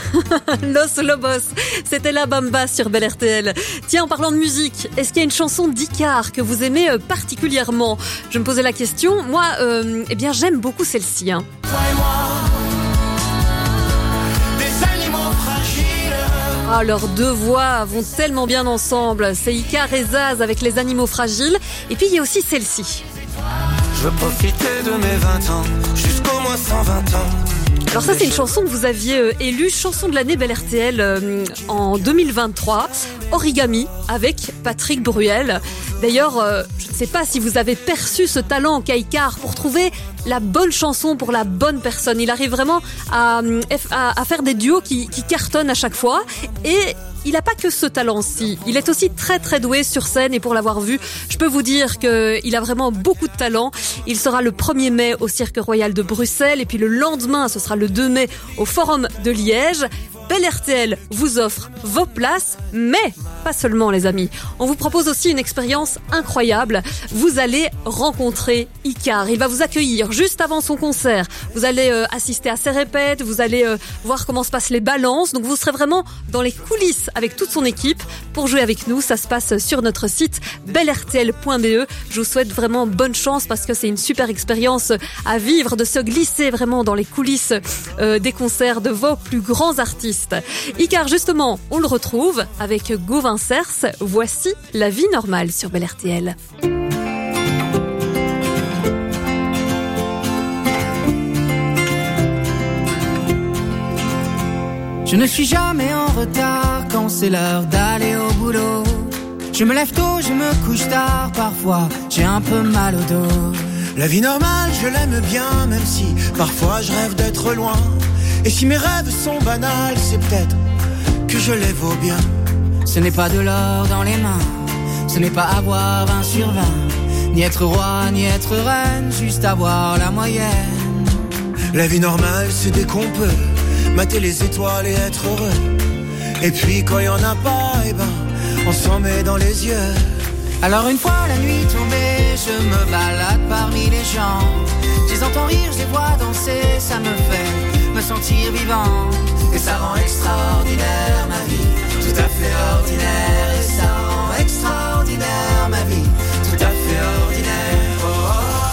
Speaker 3: Los Lobos, c'était la Bamba sur Bel R T L. Tiens, en parlant de musique, est-ce qu'il y a une chanson d'Icar que vous aimez particulièrement? Je me posais la question. Moi, euh, eh bien, j'aime beaucoup celle-ci. Hein. Ah, leurs deux voix vont tellement bien ensemble. C'est Icar et Zaz avec Les Animaux Fragiles. Et puis, il y a aussi celle-ci.
Speaker 2: Je veux profiter de mes vingt ans, jusqu'au moins cent vingt ans.
Speaker 3: Alors ça, c'est une chanson que vous aviez euh, élue chanson de l'année Bel R T L euh, en deux mille vingt-trois, Origami, avec Patrick Bruel. D'ailleurs, euh, je ne sais pas si vous avez perçu ce talent qu'a Icar pour trouver la bonne chanson pour la bonne personne. Il arrive vraiment à, à, à faire des duos qui, qui cartonnent à chaque fois. Et il n'a pas que ce talent-ci. Il est aussi très très doué sur scène et pour l'avoir vu, je peux vous dire qu'il a vraiment beaucoup de talent. Il sera le premier mai au Cirque Royal de Bruxelles et puis le lendemain, ce sera le deux mai au Forum de Liège. Bel R T L vous offre vos places, mais pas seulement les amis. On vous propose aussi une expérience incroyable. Vous allez rencontrer Icar. Il va vous accueillir juste avant son concert. Vous allez euh, assister à ses répètes, vous allez euh, voir comment se passent les balances. Donc vous serez vraiment dans les coulisses avec toute son équipe. Pour jouer avec nous, ça se passe sur notre site bel r t l point b e. Je vous souhaite vraiment bonne chance parce que c'est une super expérience à vivre, de se glisser vraiment dans les coulisses euh, des concerts de vos plus grands artistes. Icar, justement, on le retrouve avec Gauvin Cerce. Voici La vie normale sur Bel R T L.
Speaker 2: Je ne suis jamais en retard quand c'est l'heure d'aller au boulot. Je me lève tôt, je me couche tard, parfois j'ai un peu mal au dos.
Speaker 1: La vie normale, je l'aime bien, même si parfois je rêve d'être loin. Et si mes rêves sont banals, c'est peut-être que je les vaux bien.
Speaker 2: Ce n'est pas de l'or dans les mains, ce n'est pas avoir vingt sur vingt, ni être roi, ni être reine, juste avoir la moyenne.
Speaker 1: La vie normale, c'est dès qu'on peut mater les étoiles et être heureux. Et puis quand y en a pas, eh ben, on s'en met dans les yeux.
Speaker 2: Alors une fois la nuit tombée, je me balade parmi les gens. Je les entends rire, je les vois danser, ça me fait me sentir vivant. Et ça rend extraordinaire ma vie, tout à fait ordinaire. Et ça rend extraordinaire ma vie, tout à fait ordinaire. Oh, oh,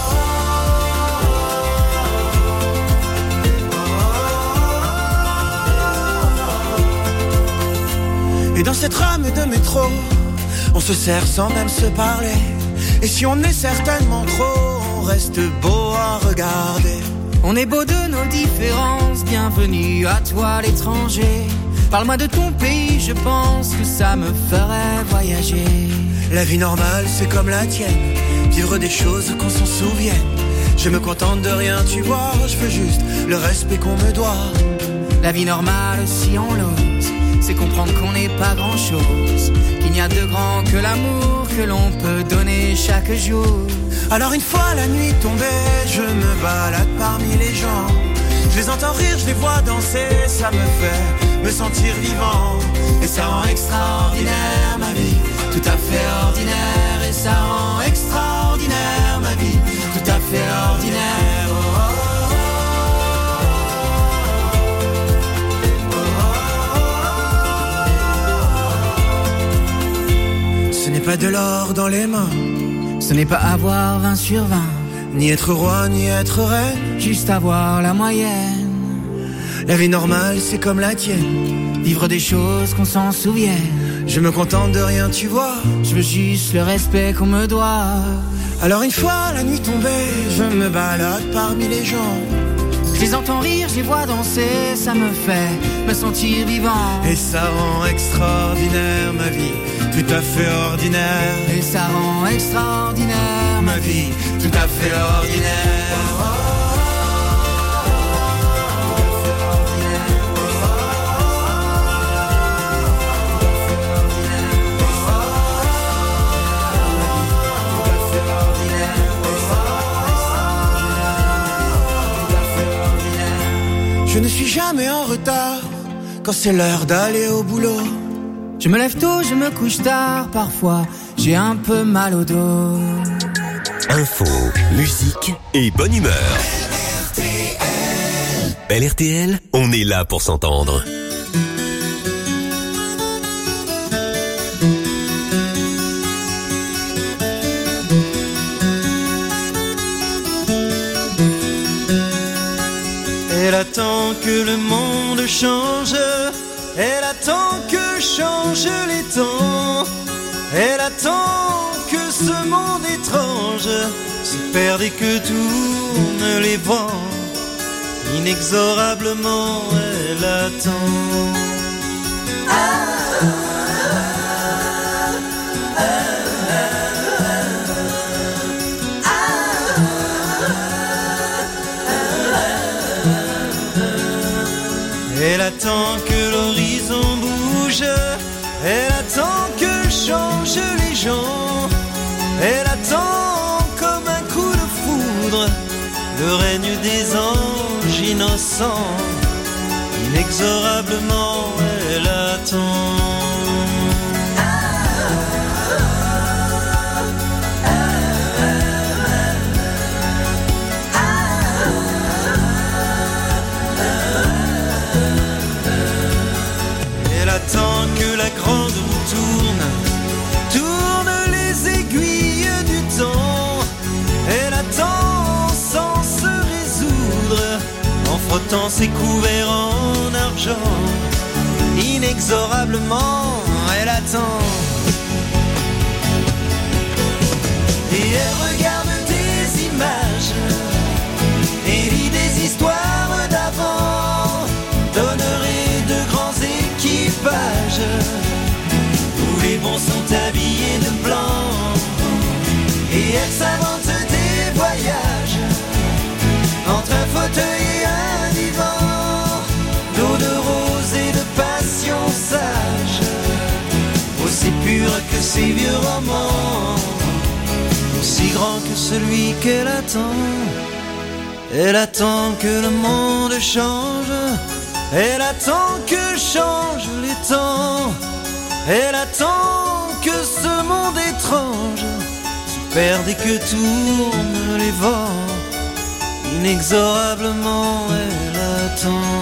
Speaker 1: oh, oh. Et dans cette rame de métro, on se sert sans même se parler. Et si on est certainement trop, on reste beau à regarder.
Speaker 2: On est beau de nos différences, bienvenue à toi l'étranger. Parle-moi de ton pays, je pense que ça me ferait voyager.
Speaker 1: La vie normale, c'est comme la tienne, vivre des choses qu'on s'en souvienne. Je me contente de rien, tu vois, je veux juste le respect qu'on me doit.
Speaker 2: La vie normale, si on l'ose, c'est comprendre qu'on n'est pas grand-chose, qu'il n'y a de grand que l'amour que l'on peut donner chaque jour.
Speaker 1: Alors une fois la nuit tombée, je me balade parmi les gens. Je les entends rire, je les vois danser, ça me fait me sentir vivant. Et ça rend extraordinaire ma vie, tout à fait ordinaire. Et ça rend extraordinaire ma vie, tout à fait ordinaire. Oh, oh, oh. Ce n'est pas de l'or dans les mains,
Speaker 2: ce n'est pas avoir vingt sur vingt,
Speaker 1: ni être roi, ni être reine,
Speaker 2: juste avoir la moyenne.
Speaker 1: La vie normale, c'est comme la tienne,
Speaker 2: vivre des choses qu'on s'en souvienne.
Speaker 1: Je me contente de rien, tu vois,
Speaker 2: je veux juste le respect qu'on me doit.
Speaker 1: Alors une fois la nuit tombée, je me balade parmi les gens.
Speaker 2: Je les entends rire, je les vois danser, ça me fait me sentir vivant.
Speaker 1: Et ça rend extraordinaire ma vie, tout à fait ordinaire.
Speaker 2: Et ça rend extraordinaire
Speaker 1: ma vie, tout à fait ordinaire. Oh, oh, oh. Je ne suis jamais en retard quand c'est l'heure d'aller au boulot.
Speaker 2: Je me lève tôt, je me couche tard, parfois j'ai un peu mal au dos.
Speaker 5: Info, musique et bonne humeur. Belle R T L, on est là pour s'entendre.
Speaker 6: Elle attend que le monde change, elle attend que changent les temps, elle attend que ce monde étrange se perde et que tournent les vents. Inexorablement elle attend. Elle attend que l'horizon bouge, elle attend que changent les gens, elle attend comme un coup de foudre le règne des anges innocents. Inexorablement elle attend. Elle attend que la grande roue tourne, tourne les aiguilles du temps. Elle attend sans se résoudre, en frottant ses couverts en argent. Inexorablement elle attend. Et elle regarde des images et lit des histoires d'avant. Donnerait de grands si vieux roman, aussi grand que celui qu'elle attend. Elle attend que le monde change, elle attend que changent les temps, elle attend que ce monde étrange se perde et que tournent les vents. Inexorablement elle attend.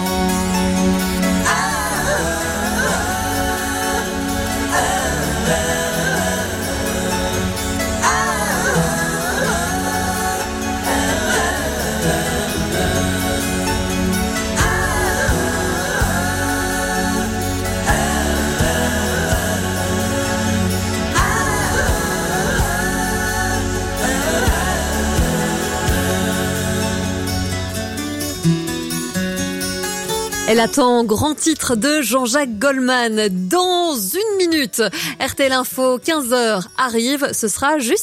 Speaker 3: Elle attend grand titre de Jean-Jacques Goldman. Dans une minute, R T L Info, quinze heures arrive. Ce sera juste